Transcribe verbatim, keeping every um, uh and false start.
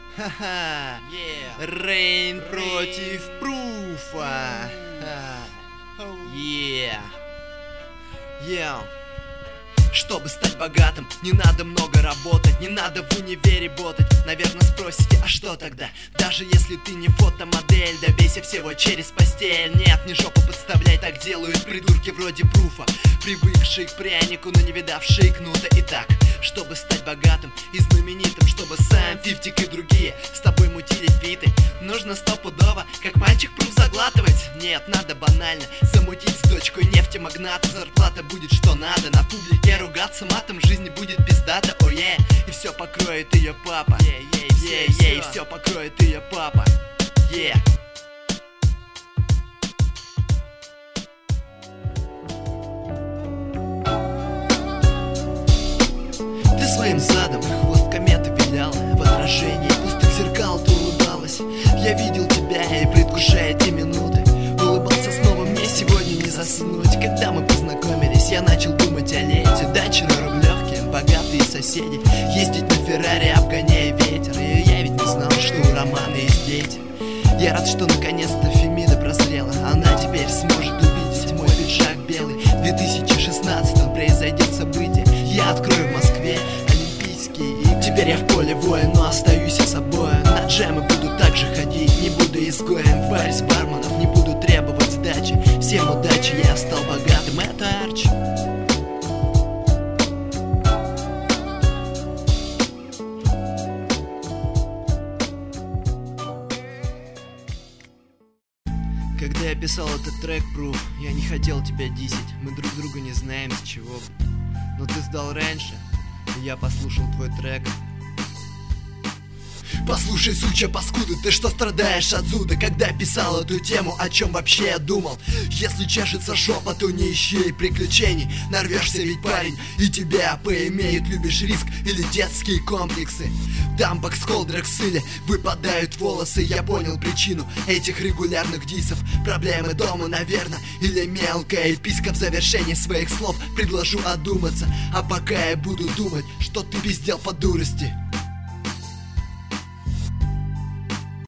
Ха-ха. Рейн против Пруфа. Yeah. Yeah. Чтобы стать богатым, не надо много работать, не надо в универе ботать. Наверное, спросите, а что тогда? Даже если ты не фотомодель, добейся всего через постель. Нет, не жопу подставляй, так делают придурки вроде Пруфа, привыкшие к прянику, но не видавшие кнута. Итак, чтобы стать богатым и знаменитым, чтобы сам Фифтик и другие с тобой мутили фиты, нужно стопудово, как мальчик Пруф, заглатывать. Нет, надо банально замутить с дочкой нефтемагната. Зарплата будет что надо, на публике ругаться матом, жизнь будет пиздата, о oh, yeah. И все покроет ее папа, yeah, yeah, yeah, yeah. И все покроет ее папа, yeah. Ты своим задом хвост кометы виляла, в отражении пустых зеркал ты улыбалась. Я видел тебя и, предвкушая те минуты, улыбался снова, мне сегодня не заснуть. Когда мы познакомились, я начал думать о лете. Дача на Рублевке, богатые соседи, ездить на Феррари, обгоняя ветер. И я ведь не знал, что у Романа есть дети. Я рад, что наконец-то Фемида прозрела. Она теперь сможет увидеть мой пиджак белый. В две тысячи шестнадцатом произойдет событие, я открою в Москве Олимпийские игры. Теперь я в поле воин, но остаюсь я собой. На джемы буду также ходить, не буду изгоем. В баре с барменов не буду требовать сдачи. Всем удачи, я стал богатым, это Арчи. Когда я писал этот трек, Пруф, я не хотел тебя дисить. Мы друг друга не знаем с чего. Но ты сдал раньше, и я послушал твой трек. Послушай, сучья паскуда, ты что страдаешь от зуда? Когда писал эту тему, о чем вообще я думал? Если чешется жопа, то не ищи приключений. Нарвешься ведь, парень, и тебя поимеют. Любишь риск или детские комплексы? Там боксколдрекс или выпадают волосы. Я понял причину этих регулярных дисов. Проблемы дома, наверное, или мелкая писька. В завершении своих слов предложу одуматься. А пока я буду думать, что ты пиздел по дурости.